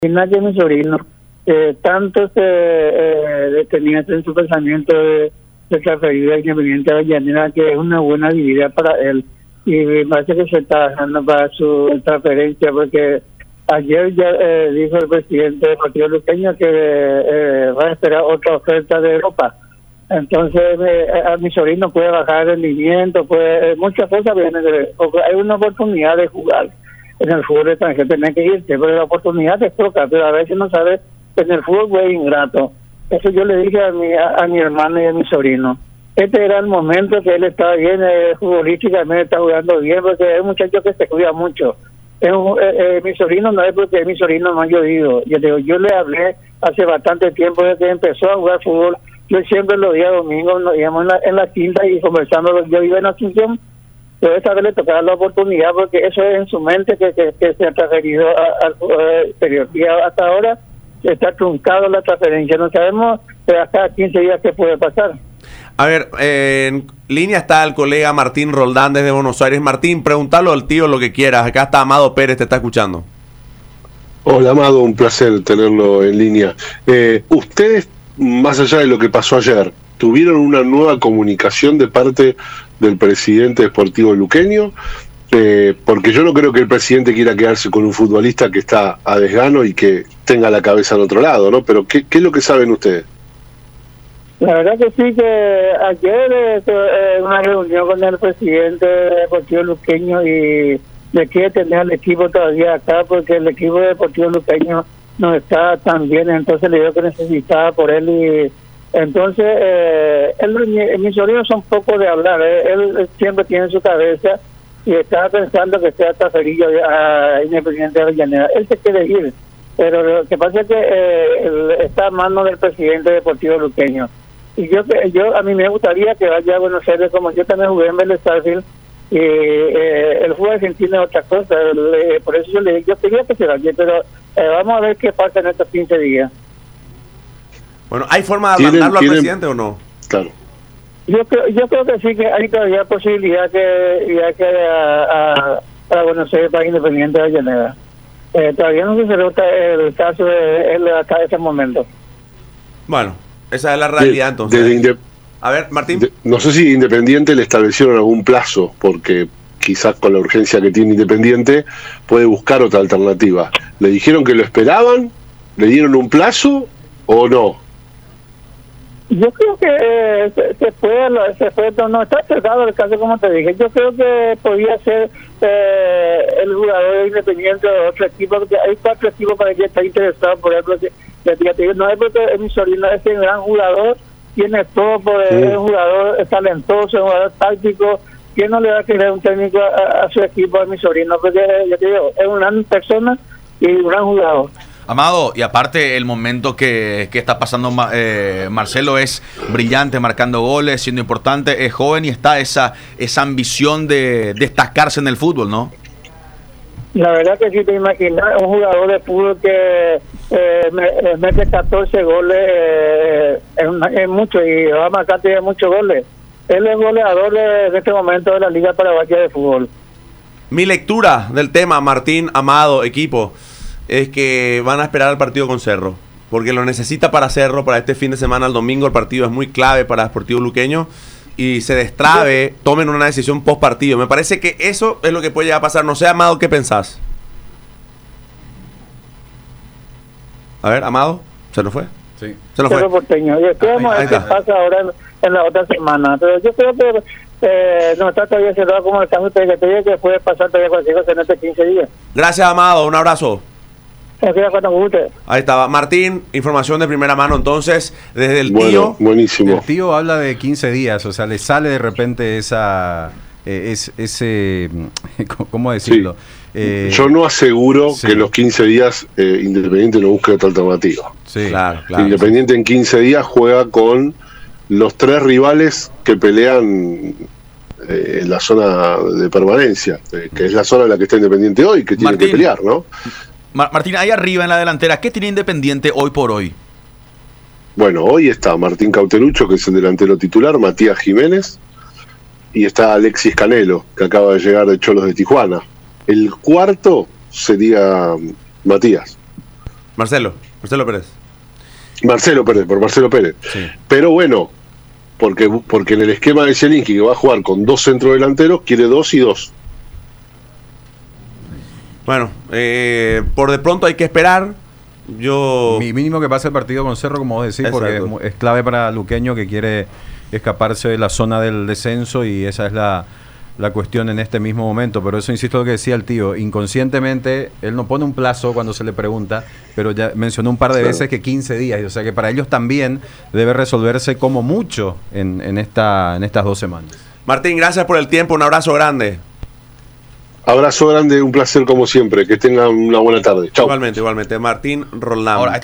que mi sobrino tanto tenía en su pensamiento de transferir a Independiente Avellaneda, que es una buena vida para él, y me parece que se está dejando para su transferencia, porque ayer ya dijo el presidente del partido luqueño que va a esperar otra oferta de Europa. Entonces a mi sobrino puede bajar el rendimiento, muchas cosas vienen hay una oportunidad de jugar en el fútbol extranjero, tenés que irte, pero la oportunidad te toca, pero a veces no sabes, en el fútbol es ingrato. Eso yo le dije a mi hermano y a mi sobrino. Este era el momento que él estaba bien, futbolísticamente está jugando bien, porque es un muchacho que se cuida mucho. Mi sobrino no es porque mi sobrino no ha llovido. Yo le hablé hace bastante tiempo desde que empezó a jugar fútbol. Yo siempre los días domingos nos íbamos en la quinta y conversando. Yo vivo en Asunción, pero esta vez le tocaba la oportunidad, porque eso es en su mente que se ha transferido al exterior. Y hasta ahora está truncado la transferencia. No sabemos hasta 15 días qué puede pasar. A ver, en línea está el colega Martín Roldán desde Buenos Aires. Martín, preguntalo al tío lo que quieras. Acá está Amado Pérez, te está escuchando. Hola, Amado, un placer tenerlo en línea. Ustedes, más allá de lo que pasó ayer, ¿tuvieron una nueva comunicación de parte del presidente deportivo luqueño? Porque yo no creo que el presidente quiera quedarse con un futbolista que está a desgano y que tenga la cabeza en otro lado, ¿no? Pero ¿qué es lo que saben ustedes? La verdad que sí, que ayer una reunión con el presidente deportivo luqueño, y le quiere tener al equipo todavía acá, porque el equipo deportivo luqueño no está tan bien, entonces le digo que necesitaba por él. Y entonces mis sobrinos son poco de hablar, él siempre tiene en su cabeza y estaba pensando que sea transferido a Independiente de Avellaneda. Él se quiere ir, pero lo que pasa es que está a mano del presidente deportivo luqueño. Y yo a mí me gustaría que vaya a Buenos Aires, como yo también jugué en Vélez Sarsfield, y el fútbol argentino es otra cosa. Por eso yo quería que se vaya, pero vamos a ver qué pasa en estos 15 días. Bueno, ¿hay forma de mandarlo al presidente o no? Claro. Yo creo que sí, que hay todavía posibilidad que viaje a Buenos Aires para Independiente de Avellaneda. Todavía no se cerró el caso de él hasta ese momento. Bueno, esa es la realidad entonces. A ver, Martín. No sé si Independiente le establecieron algún plazo, porque quizás con la urgencia que tiene Independiente puede buscar otra alternativa. ¿Le dijeron que lo esperaban? ¿Le dieron un plazo o no? Yo creo que se fue, no está cerrado el caso, como te dije. Yo creo que podía ser el jugador Independiente de otro equipo, porque hay 4 equipos para que está interesado, por ejemplo, no es porque mi sobrino es un gran jugador, tiene todo, es un jugador talentoso, es un jugador táctico. ¿Quién no le va a querer un técnico a su equipo, a mi sobrino? Porque ya te digo, es una gran persona y un gran jugador. Amado, y aparte el momento que está pasando Marcelo es brillante, marcando goles, siendo importante, es joven y está esa ambición de destacarse en el fútbol, ¿no? La verdad que sí, te imaginas un jugador de fútbol que mete 14 goles, es mucho, y va a marcar muchos goles. Él es goleador de este momento de la Liga Paraguaya de Fútbol. Mi lectura del tema, Martín, Amado, equipo, es que van a esperar el partido con Cerro, porque lo necesita para Cerro, para este fin de semana, el domingo. El partido es muy clave para Sportivo Luqueño y se destrabe, tomen una decisión post partido. Me parece que eso es lo que puede llegar a pasar. No sé, Amado, ¿qué pensás? A ver, Amado, ¿se nos fue? Sí. Se nos fue. Porteño. Y después vamos a ver qué pasa ahora en la otra semana. Pero yo creo que no está todavía cerrado como el caso de que puede pasar todavía cualquier cosa en estos 15 días. Gracias, Amado. Un abrazo. Ahí estaba Martín, información de primera mano entonces, desde el tío. Buenísimo. El tío habla de 15 días, o sea, le sale de repente ese ¿cómo decirlo? Sí. Yo no aseguro que en los 15 días Independiente no busque otra alternativa. Sí, claro. Independiente en 15 días juega con los 3 rivales que pelean en la zona de permanencia, que es la zona en la que está Independiente hoy, que tiene que pelear, ¿no? Martín, ahí arriba en la delantera, ¿qué tiene Independiente hoy por hoy? Bueno, hoy está Martín Cauterucho, que es el delantero titular, Matías Jiménez, y está Alexis Canelo, que acaba de llegar de Cholos de Tijuana. El cuarto sería Matías. Marcelo Pérez. Marcelo Pérez. Sí. Pero bueno, porque en el esquema de Zielinski, que va a jugar con 2 centrodelanteros, quiere 2 y 2. Bueno, por de pronto hay que esperar. Mínimo que pase el partido con Cerro, como vos decís, porque es clave para Luqueño, que quiere escaparse de la zona del descenso, y esa es la cuestión en este mismo momento. Pero eso, insisto, lo que decía el tío, inconscientemente él no pone un plazo cuando se le pregunta, pero ya mencionó un par de veces que 15 días, o sea que para ellos también debe resolverse como mucho en estas 2 semanas. Martín, gracias por el tiempo, un abrazo grande. Abrazo grande, un placer como siempre, que tengan una buena tarde. Chao. Igualmente, Martín Roldán. Ahora,